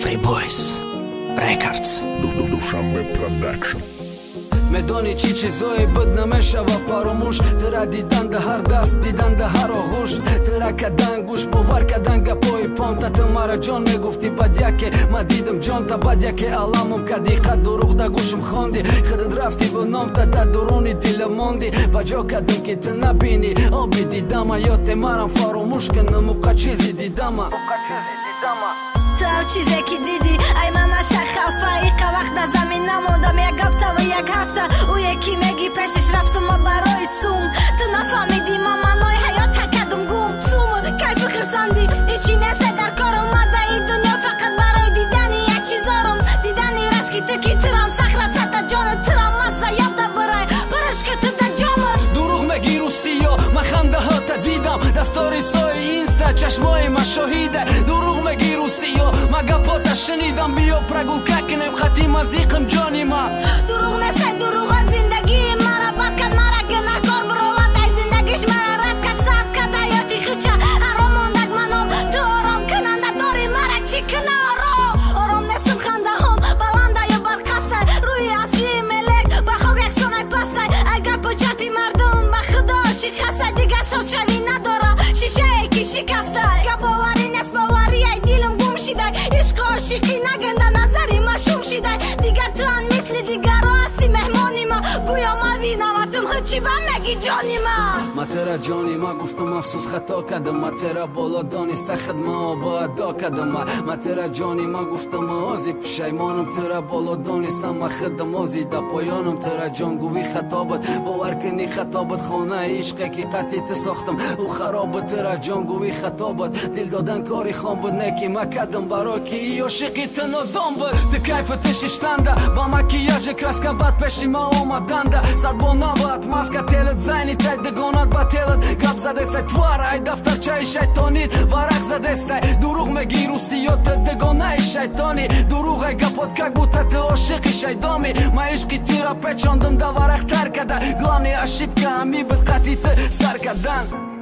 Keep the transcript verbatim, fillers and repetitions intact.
Free Boys Records Dushanbe Production. میدانی چی چیزایی بد نمیشه و فراموش ترا دیدن ده هر دست دیدن ده هر آغوش ترا کدن گوش باور کدن گپای پام تا تو مرا جان میگفتی بعد یکی ما دیدم جان تا بعد یکی علامم کدی قد دروغ ده گوشم خواندی خودت رفتی و نام تا ده درونی دل ماندی بجا کدم که تو نبینی آبی دیدم یاد مرم فراموش کنم موقع چیزی دیدم تو هر چیزی که دیدی ای من نشه خفه ایقا وقت در زمین نموندم یک هفته و یک هفته او یکی میگی پیشش رفتم و برای سوم تو نفهمیدی ما منای حیات تکدم گم سوم کیف خرسندی ایچی نیسته در کار اومده ای دنیا فقط برای دیدنی یک چیزارم دیدنی رشکی تو کی ترم سخره سده جان ترم مزه یاد برای برش که تو در جامن دروغ مگی رو سیا من خنده ها تا دیدم دستاری سای اینستا چشمای من شاهیده دروغ مگی رو سیا ما گفتا شنیدم بیا پرگل ککنم خطی مزیقم جانی ما دروغ نسه دروغ زندگی مرا بد کد مرا گناهکار برآورد ای زندگیش مرا رد کد ساعت کد حیاتی خیچه حرام ماندک منم تو آرام کننده داری مرا چی کنه آرام آرام نسم خنده هم بلنده یا برقصه روی اصلی ملک بخواب یک سانه پسه اگر پا چپی مردم به خدا شکسته دیگه ساز شوی نداره شیشه ایکی شکسته که باوری نست باوری ای دیلم گم شده عشق عاشقی نگنده نظری مشوم شده دیگه تو ان مثل دیگر رو هستی مهمانی ما گویا ما وینواتم هچی با مگی جانی ما ما ترا جانی ما گفتم افسوس خطا کدم ما ترا بالا دانسته خدمه با ادا کدم ما ترا جانی ما گفتم آزی پشیمانم ترا بالا دانستم ما خدم آزی دا پایانم ترا جانگوی خطابت باور کنی خطابت خانه عشقی که قطعی تساختم او خرابت ترا جانگوی خطابت دل دادن کاری خان بود نکی ما کدم برای که ای عاشقی تنادام بود تو کیف تششتنده با مکیاژ کراسکا بعد پیش ما اومدنده صد با نوات ماسکا تلت زینی تای دگانات با تلت گپ زدسته توار ای دفتر چای شیطانیت ورق زدسته دروغ مگی رو سیات دگانه شیطانی دروغ ای گپات کک بود تو عاشقی شیدامی ما عشقی تیرا پیچاندم دا ورق تر کده گلانی اشیب که همی بود قطعی سر کدن